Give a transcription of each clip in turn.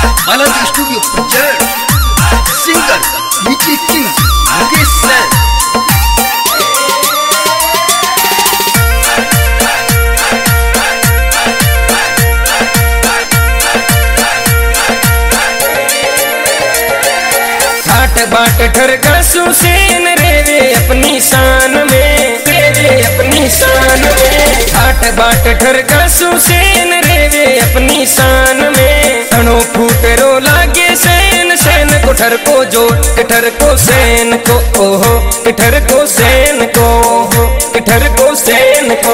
Balaji studio present singer Mickey King Mukesh Sain. बाट ठरका सुसेन रेवे अपनी शान में, रेवे अपनी शान में। ठाट बाट ठरका सुसेन रेवे अपनी शान में। तणो फूट रो लागे सैन, सैन को ठर को जोड़ ठर को सैन को ओहो, ठर को सैन को ठर को सैन को।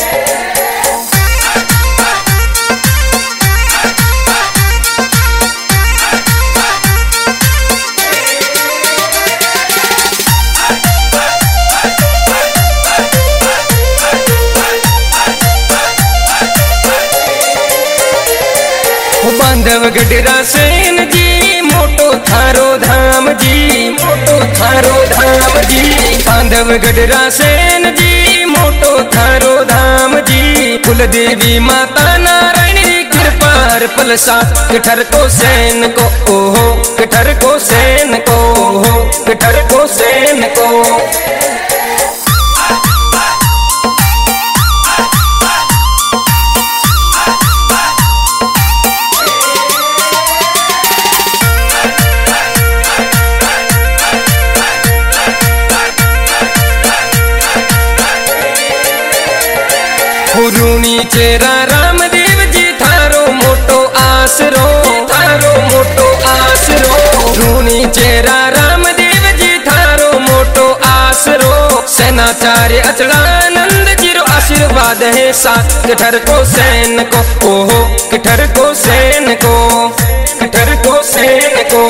बांधव गडरा सैन जी मोटो थारो धाम जी, मोटो थारो धाम जी। बांधव गडरा सैन जी मोटो थारो धाम जी। कुल देवी माता नारायण री कृपा पलसा ठर को सैन को ओहो, ठर को सैन को ओहो, ठर को सैन को। रूनी चेरा रामदेव जी थारो मोटो आसरो, थारो मोटो आसरो। रूनी चेरा रामदेव जी थारो मोटो आसरो। सेनाचार्य अचलानंद जी रो आशीर्वाद है साथ ठर को सैन को ओहो, ठर को सैन को ठर को सैन को।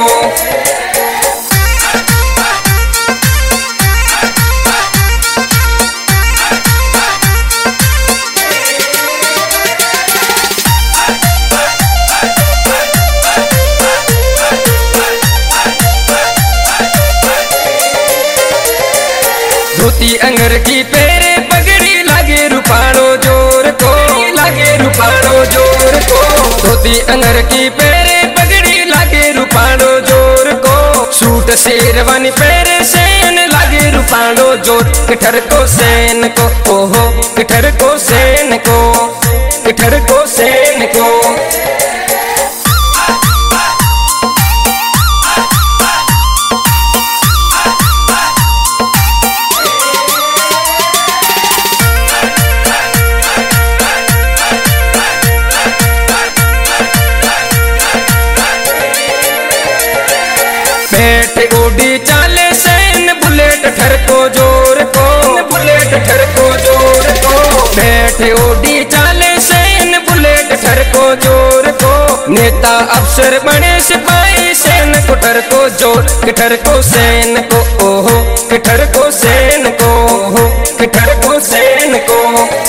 धोती अंगर की पेरे पगड़ी लागे रुपाड़ो जोर को, लागे रुपाड़ो जोर को। धोती अंगर की पेरे पगड़ी लागे रुपाड़ो जोर को। सूट शेरवानी पेरे सैन लागे रुपाड़ो जोर ठर को सैन को ओहो, ठर को सैन को ठर को सैन को। बैठ ओडी चाले सैन बुलेट ठर को जोर को, बुलेट ठर को जोर को। बैठ ओडी चाले सैन बुलेट ठर को जोर को। नेता अफसर बने सिपाही सैन को ठर को जोर ठर को सैन को ओहो, ठर को सैन को ओहो, ठर को सैन को।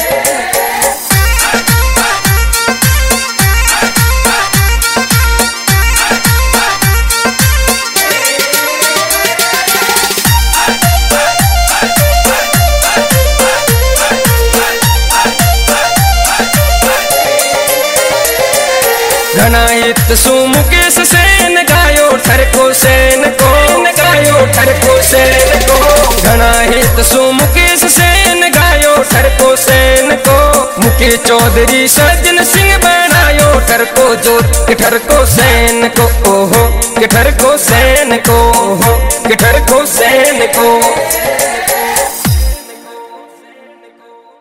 घना हित सु मुकेश सैन गायो ठर को सैन को, गायो ठर को सैन को। घना हित सु मुकेश सैन गायो ठर को सैन को। मुकेश चौधरी सज्जन सिंह बनायो ठर को जोर ठर को सैन को ओहो, ठर को सैन को ओहो, ठर को सैन को।